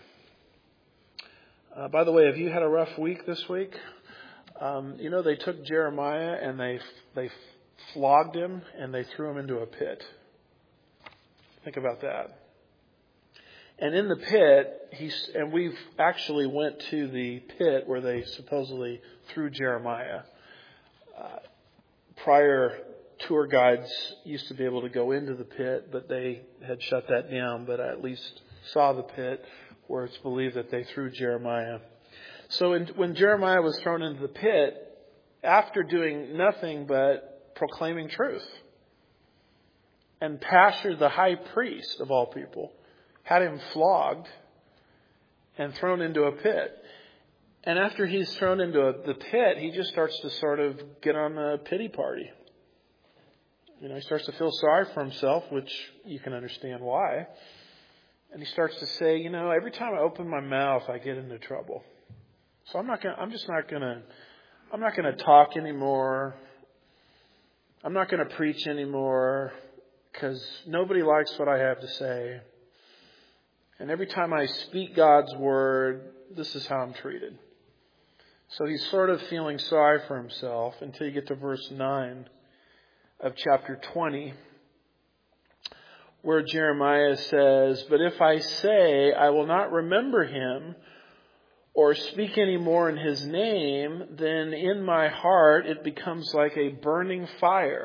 Uh, by the way, have you had a rough week this week? Um, you know, they took Jeremiah and they they flogged him and they threw him into a pit. Think about that. And in the pit, he's, and we've actually went to the pit where they supposedly threw Jeremiah. Uh, prior tour guides used to be able to go into the pit, but they had shut that down. But I at least saw the pit where it's believed that they threw Jeremiah. So in, when Jeremiah was thrown into the pit, after doing nothing but proclaiming truth, and Pashur, the high priest of all people, had him flogged and thrown into a pit. And after he's thrown into a, the pit, he just starts to sort of get on a pity party. You know, he starts to feel sorry for himself, which you can understand why. And he starts to say, you know, every time I open my mouth, I get into trouble. So I'm not going. I'm just not going to. I'm not going to talk anymore. I'm not going to preach anymore because nobody likes what I have to say. And every time I speak God's word, this is how I'm treated. So he's sort of feeling sorry for himself until you get to verse nine of chapter twenty, where Jeremiah says, "But if I say I will not remember him or speak any more in his name, then in my heart it becomes like a burning fire,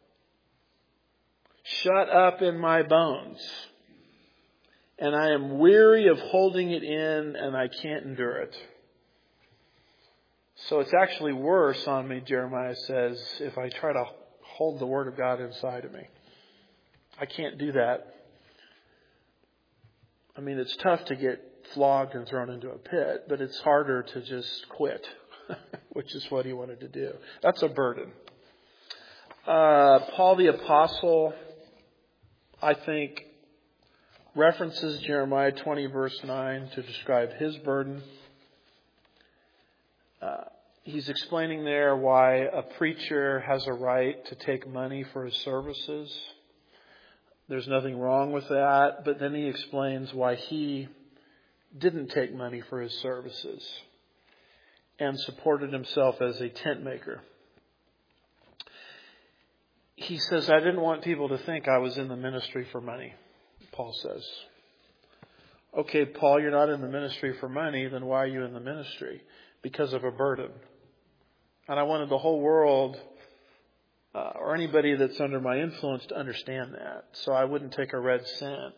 shut up in my bones. And I am weary of holding it in, and I can't endure it." So it's actually worse on me, Jeremiah says, if I try to hold the Word of God inside of me. I can't do that. I mean, it's tough to get flogged and thrown into a pit, but it's harder to just quit, which is what he wanted to do. That's a burden. Uh, Paul the Apostle, I think, references Jeremiah twenty verse nine to describe his burden. Uh, he's explaining there why a preacher has a right to take money for his services. There's nothing wrong with that, but then he explains why he didn't take money for his services and supported himself as a tent maker. He says, I didn't want people to think I was in the ministry for money, Paul says. Okay, Paul, you're not in the ministry for money, then why are you in the ministry? Because of a burden. And I wanted the whole world, uh, or anybody that's under my influence, to understand that, so I wouldn't take a red cent.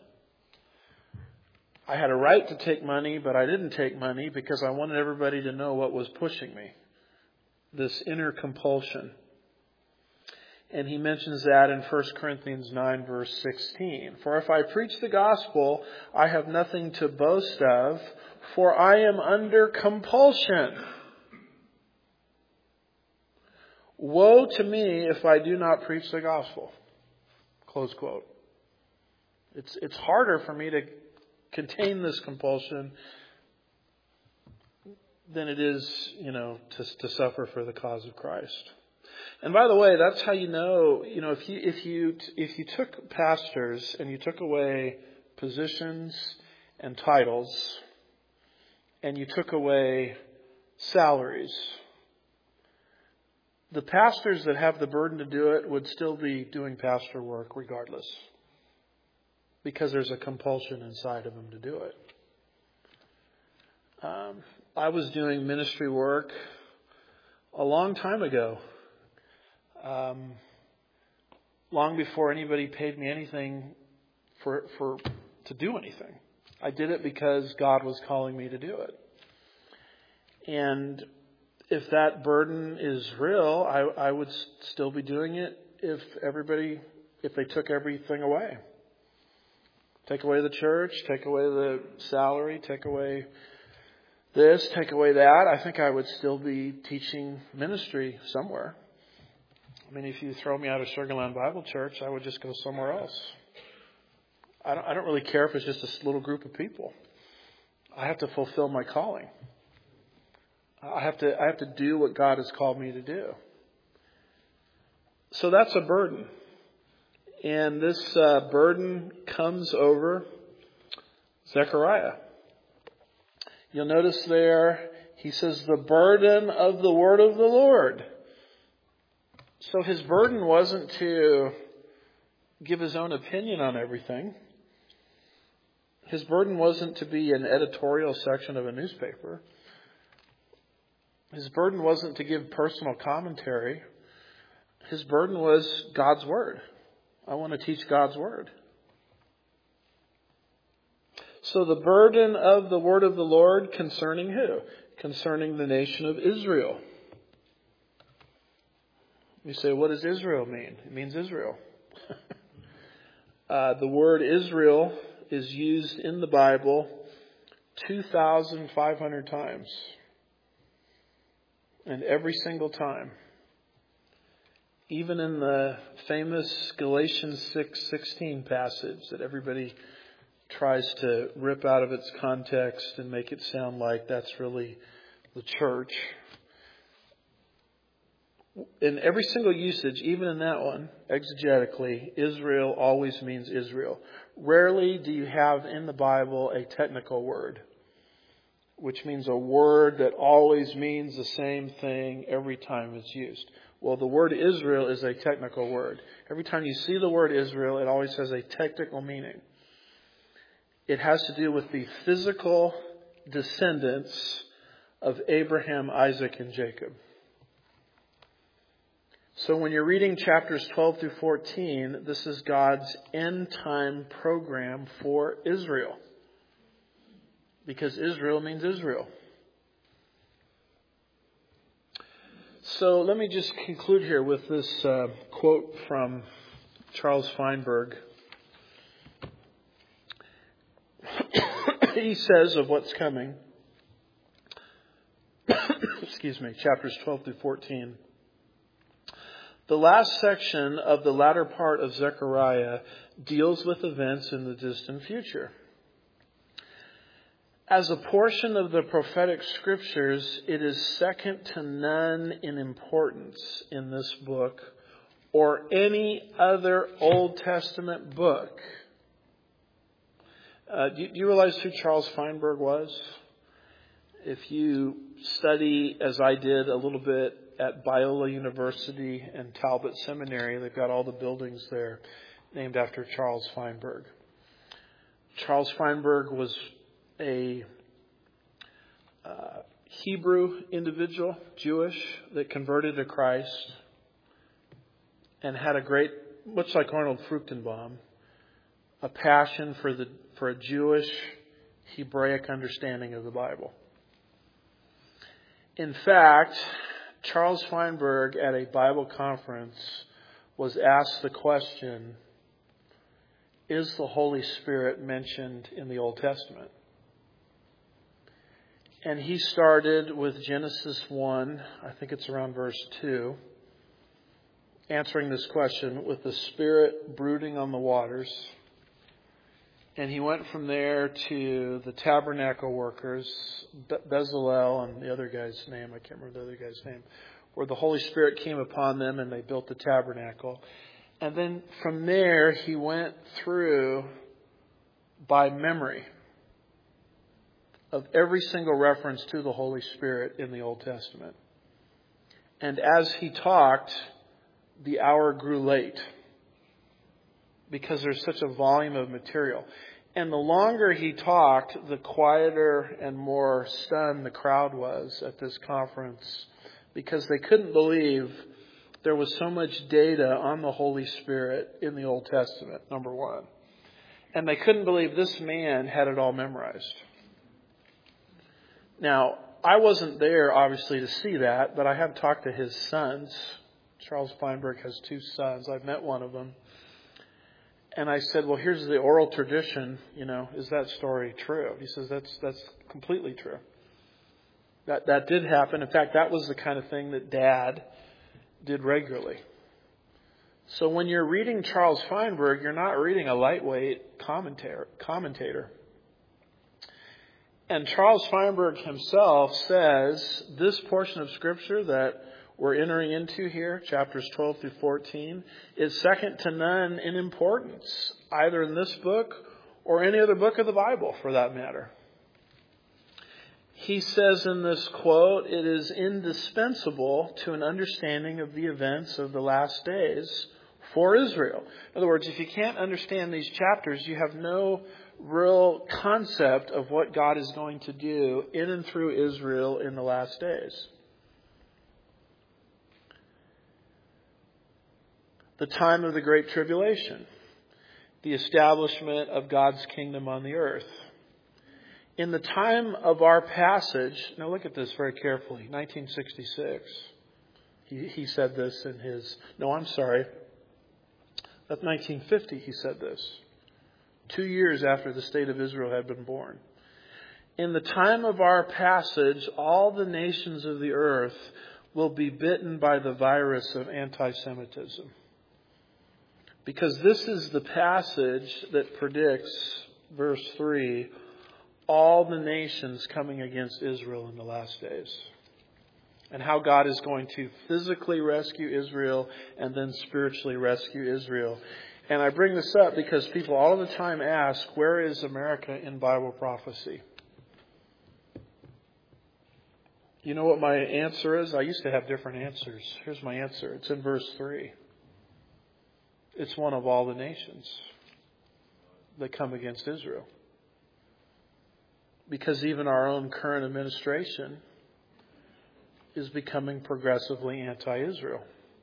I had a right to take money, but I didn't take money because I wanted everybody to know what was pushing me. This inner compulsion. And he mentions that in First Corinthians nine verse sixteen. For if I preach the gospel, I have nothing to boast of, for I am under compulsion. Woe to me if I do not preach the gospel. Close quote. It's, it's harder for me to contain this compulsion than it is, you know, to, to suffer for the cause of Christ. And by the way, that's how you know, you know, if you, if you, if you took pastors and you took away positions and titles and you took away salaries, the pastors that have the burden to do it would still be doing pastor work regardless, because there's a compulsion inside of them to do it. Um, I was doing ministry work a long time ago, um, long before anybody paid me anything for for to do anything. I did it because God was calling me to do it. And if that burden is real, I, I would still be doing it if everybody, if they took everything away. Take away the church, take away the salary, take away this, take away that. I think I would still be teaching ministry somewhere. I mean, if you throw me out of Sugar Land Bible Church, I would just go somewhere else. I don't, I don't really care if it's just a little group of people. I have to fulfill my calling. I have to, I have to do what God has called me to do. So that's a burden. And this uh, burden comes over Zechariah. You'll notice there, he says, the burden of the word of the Lord. So his burden wasn't to give his own opinion on everything. His burden wasn't to be an editorial section of a newspaper. His burden wasn't to give personal commentary. His burden was God's word. I want to teach God's word. So the burden of the word of the Lord concerning who? Concerning the nation of Israel. You say, what does Israel mean? It means Israel. uh, the word Israel is used in the Bible two thousand five hundred times. And every single time, even in the famous Galatians six sixteen passage that everybody tries to rip out of its context and make it sound like that's really the church. In every single usage, even in that one, exegetically, Israel always means Israel. Rarely do you have in the Bible a technical word, which means a word that always means the same thing every time it's used. Well, the word Israel is a technical word. Every time you see the word Israel, it always has a technical meaning. It has to do with the physical descendants of Abraham, Isaac, and Jacob. So when you're reading chapters twelve through fourteen, this is God's end time program for Israel. Because Israel means Israel. So let me just conclude here with this uh, quote from Charles Feinberg. He says of what's coming, excuse me, chapters twelve through fourteen. The last section of the latter part of Zechariah deals with events in the distant future. As a portion of the prophetic scriptures, it is second to none in importance in this book or any other Old Testament book. Uh, do, you, do you realize who Charles Feinberg was? If you study, as I did, a little bit at Biola University and Talbot Seminary, they've got all the buildings there named after Charles Feinberg. Charles Feinberg was a uh, Hebrew individual, Jewish, that converted to Christ and had a great, much like Arnold Fruchtenbaum, a passion for the for a Jewish Hebraic understanding of the Bible. In fact, Charles Feinberg at a Bible conference was asked the question, is the Holy Spirit mentioned in the Old Testament? And he started with Genesis one, I think it's around verse two, answering this question with the Spirit brooding on the waters. And he went from there to the tabernacle workers, Be- Bezalel and the other guy's name, I can't remember the other guy's name, where the Holy Spirit came upon them and they built the tabernacle. And then from there he went through by memory of every single reference to the Holy Spirit in the Old Testament. And as he talked, the hour grew late because there's such a volume of material. And the longer he talked, the quieter and more stunned the crowd was at this conference, because they couldn't believe there was so much data on the Holy Spirit in the Old Testament, number one. And they couldn't believe this man had it all memorized. Now, I wasn't there, obviously, to see that, but I have talked to his sons. Charles Feinberg has two sons. I've met one of them. And I said, well, here's the oral tradition. You know, is that story true? He says, that's that's completely true. That that did happen. In fact, that was the kind of thing that Dad did regularly. So when you're reading Charles Feinberg, you're not reading a lightweight commentator. commentator. And Charles Feinberg himself says this portion of Scripture that we're entering into here, chapters twelve through fourteen, is second to none in importance, either in this book or any other book of the Bible, for that matter. He says in this quote, it is indispensable to an understanding of the events of the last days for Israel. In other words, if you can't understand these chapters, you have no real concept of what God is going to do in and through Israel in the last days. The time of the Great Tribulation, the establishment of God's kingdom on the earth. In the time of our passage, now look at this very carefully, nineteen sixty-six. He, he said this in his, no, I'm sorry, that's nineteen fifty he said this, two years after the state of Israel had been born. In the time of our passage, all the nations of the earth will be bitten by the virus of anti-Semitism. Because this is the passage that predicts, verse three, all the nations coming against Israel in the last days. And how God is going to physically rescue Israel and then spiritually rescue Israel. And I bring this up because people all the time ask, where is America in Bible prophecy? You know what my answer is? I used to have different answers. Here's my answer. It's in verse three. It's one of all the nations that come against Israel. Because even our own current administration is becoming progressively anti-Israel.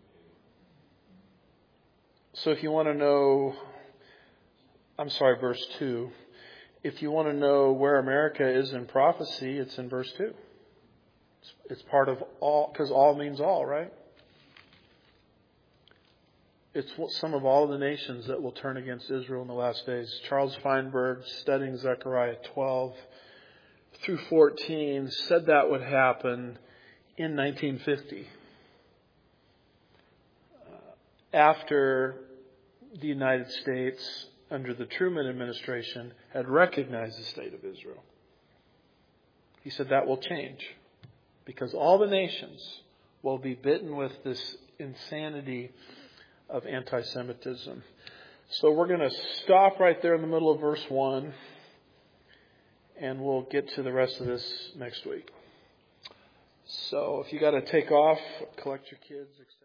So if you want to know, I'm sorry, verse two. If you want to know where America is in prophecy, it's in verse two. It's, it's part of all, because all means all, right? It's some of all the nations that will turn against Israel in the last days. Charles Feinberg, studying Zechariah twelve through fourteen, said that would happen in nineteen fifty. Uh, after the United States, under the Truman administration, had recognized the state of Israel. He said that will change because all the nations will be bitten with this insanity of anti-Semitism. So we're going to stop right there in the middle of verse one, and we'll get to the rest of this next week. So if you got to take off, collect your kids, et cetera